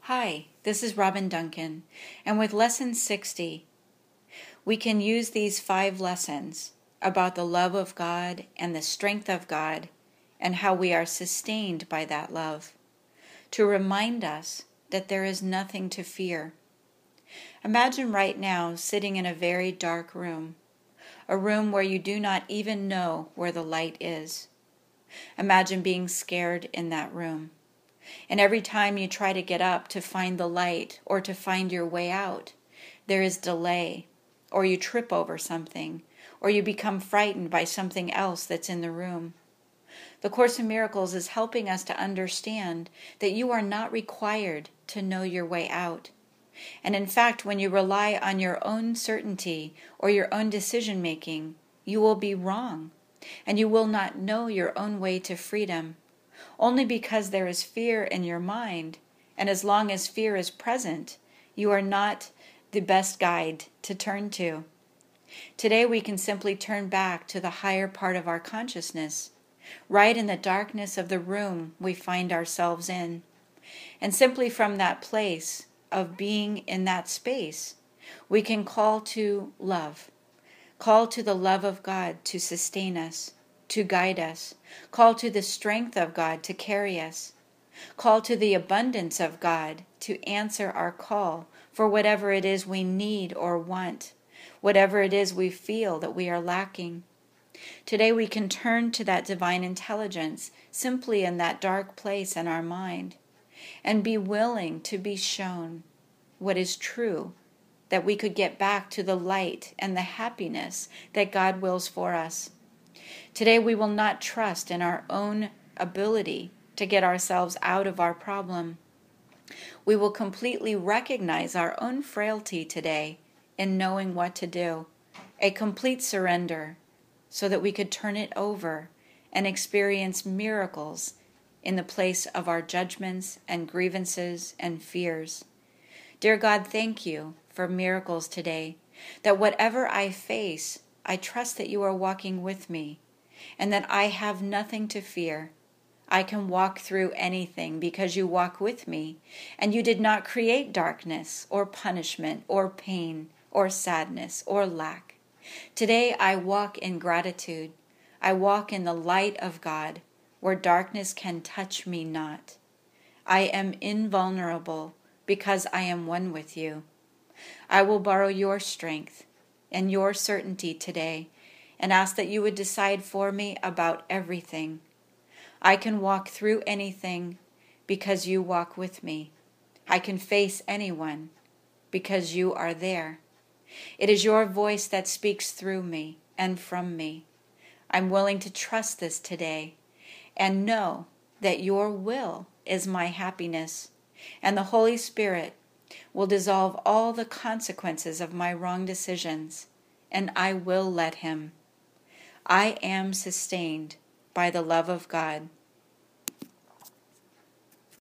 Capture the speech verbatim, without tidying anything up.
Hi, this is Robin Duncan, and with Lesson sixty, we can use these five lessons about the love of God and the strength of God and how we are sustained by that love to remind us that there is nothing to fear. Imagine right now sitting in a very dark room, a room where you do not even know where the light is. Imagine being scared in that room. And every time you try to get up to find the light or to find your way out, there is delay, or you trip over something, or you become frightened by something else that's in the room. The Course in Miracles is helping us to understand that you are not required to know your way out. And in fact, when you rely on your own certainty or your own decision making, you will be wrong, and you will not know your own way to freedom. Only because there is fear in your mind, and as long as fear is present, you are not the best guide to turn to. Today we can simply turn back to the higher part of our consciousness, right in the darkness of the room we find ourselves in. And simply from that place of being in that space, we can call to love, call to the love of God to sustain us, to guide us, call to the strength of God to carry us, call to the abundance of God to answer our call for whatever it is we need or want, whatever it is we feel that we are lacking. Today we can turn to that divine intelligence simply in that dark place in our mind and be willing to be shown what is true, that we could get back to the light and the happiness that God wills for us. Today we will not trust in our own ability to get ourselves out of our problem. We will completely recognize our own frailty today in knowing what to do, a complete surrender, so that we could turn it over and experience miracles in the place of our judgments and grievances and fears. Dear God, thank you for miracles today, that whatever I face, I trust that you are walking with me, and that I have nothing to fear. I can walk through anything because you walk with me, and you did not create darkness or punishment or pain or sadness or lack. Today I walk in gratitude. I walk in the light of God, where darkness can touch me not. I am invulnerable because I am one with you. I will borrow your strength and your certainty today, and ask that you would decide for me about everything. I can walk through anything because you walk with me. I can face anyone because you are there. It is your voice that speaks through me and from me. I'm willing to trust this today and know that your will is my happiness, and the Holy Spirit will dissolve all the consequences of my wrong decisions, and I will let him. I am sustained by the love of God.